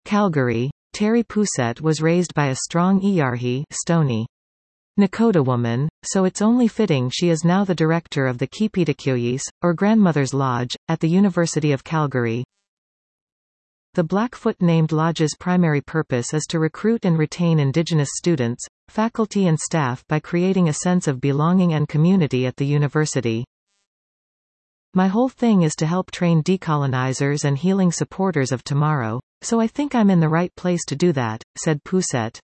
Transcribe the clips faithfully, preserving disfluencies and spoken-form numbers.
Calgary, Terry Poussette was raised by a strong Iyarhi Stoney Nakota woman, so it's only fitting she is now the director of the Kipitikyuyis, or Grandmother's Lodge, at the University of Calgary. The Blackfoot-named lodge's primary purpose is to recruit and retain Indigenous students, faculty and staff by creating a sense of belonging and community at the university. My whole thing is to help train decolonizers and healing supporters of tomorrow, so I think I'm in the right place to do that, said Poussette.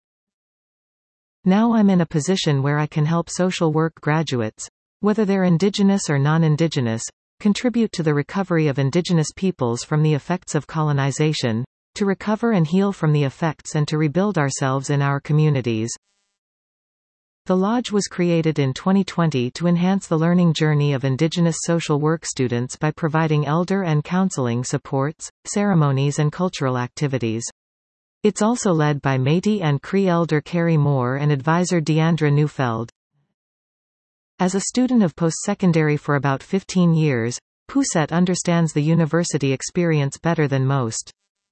Now I'm in a position where I can help social work graduates, whether they're Indigenous or non-Indigenous, contribute to the recovery of Indigenous peoples from the effects of colonization, to recover and heal from the effects and to rebuild ourselves in our communities. The Lodge was created in twenty twenty to enhance the learning journey of Indigenous social work students by providing elder and counseling supports, ceremonies and cultural activities. It's also led by Métis and Cree elder Carrie Moore and advisor Deandra Neufeld. As a student of post-secondary for about fifteen years, Poussette understands the university experience better than most.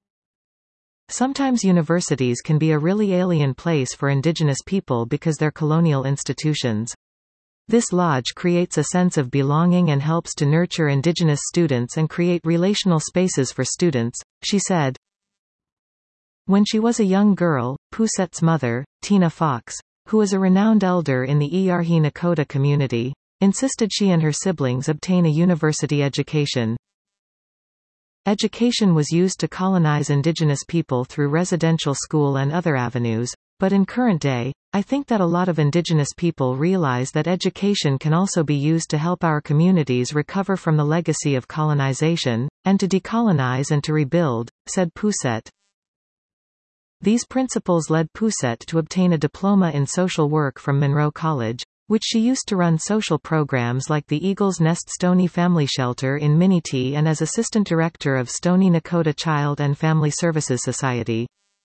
Sometimes universities can be a really alien place for Indigenous people because they're colonial institutions. This lodge creates a sense of belonging and helps to nurture Indigenous students and create relational spaces for students, she said. When she was a young girl, Poussette's mother, Tina Fox, who was a renowned elder in the Iyarhi Nakota community, insisted she and her siblings obtain a university education. Education was used to colonize Indigenous people through residential school and other avenues, but in current day, I think that a lot of Indigenous people realize that education can also be used to help our communities recover from the legacy of colonization, and to decolonize and to rebuild, said Poussette. These principles led Poussette to obtain a diploma in social work from Monroe College, which she used to run social programs like the Eagle's Nest Stoney Family Shelter in Miniti and as assistant director of Stoney Nakota Child and Family Services Society.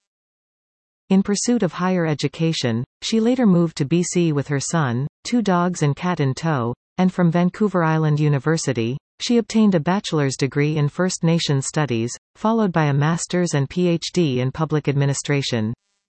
In pursuit of higher education, she later moved to B C with her son, two dogs and cat in tow, and from Vancouver Island University, she obtained a bachelor's degree in First Nations Studies, followed by a master's and P H D in public administration.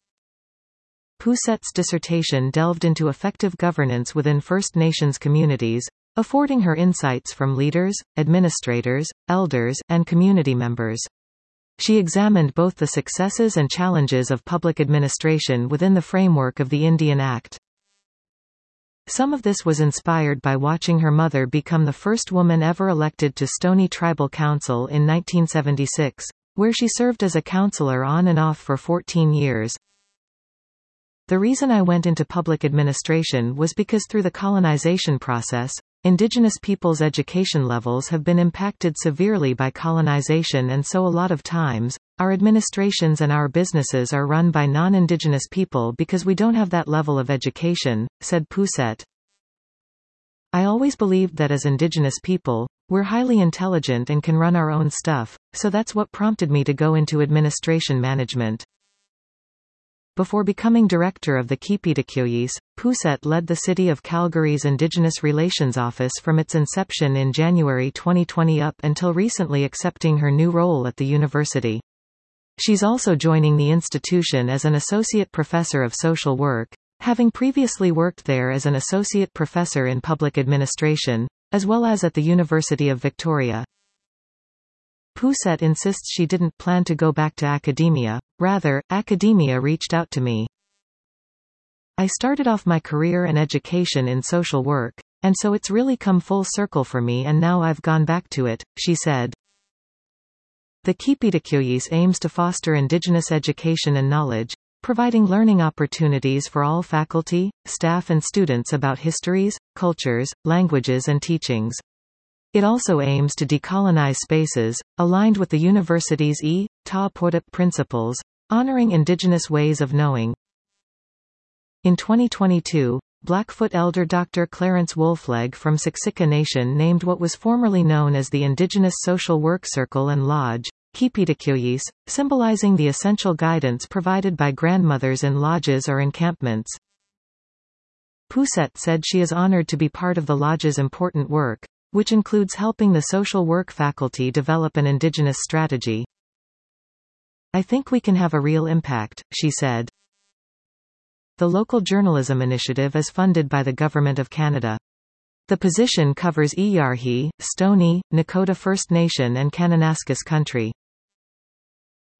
Poussette's dissertation delved into effective governance within First Nations communities, affording her insights from leaders, administrators, elders, and community members. She examined both the successes and challenges of public administration within the framework of the Indian Act. Some of this was inspired by watching her mother become the first woman ever elected to Stoney Tribal Council in nineteen seventy-six, where she served as a councillor on and off for fourteen years. The reason I went into public administration was because through the colonization process, Indigenous peoples' education levels have been impacted severely by colonization, and so a lot of times, our administrations and our businesses are run by non-Indigenous people because we don't have that level of education, said Poussette. I always believed that as Indigenous people, we're highly intelligent and can run our own stuff, so that's what prompted me to go into administration management. Before becoming director of the Kipitikyuyis, Poussette led the City of Calgary's Indigenous Relations Office from its inception in January twenty twenty up until recently accepting her new role at the university. She's also joining the institution as an associate professor of social work, having previously worked there as an associate professor in public administration, as well as at the University of Victoria. Poussette insists she didn't plan to go back to academia, rather, academia reached out to me. I started off my career and education in social work, and so it's really come full circle for me, and now I've gone back to it, she said. The Kipitikyuyis aims to foster Indigenous education and knowledge, providing learning opportunities for all faculty, staff and students about histories, cultures, languages and teachings. It also aims to decolonize spaces, aligned with the university's E. Ta Podip principles, honoring Indigenous ways of knowing. In twenty twenty-two, Blackfoot elder Doctor Clarence Wolfleg from Siksika Nation named what was formerly known as the Indigenous Social Work Circle and Lodge, Kipitikyuyis, symbolizing the essential guidance provided by grandmothers in lodges or encampments. Poussette said she is honored to be part of the lodge's important work, which includes helping the social work faculty develop an Indigenous strategy. "I think we can have a real impact," she said. The Local Journalism Initiative is funded by the Government of Canada. The position covers Eyarhee, Stoney, Nakota First Nation and Kananaskis Country.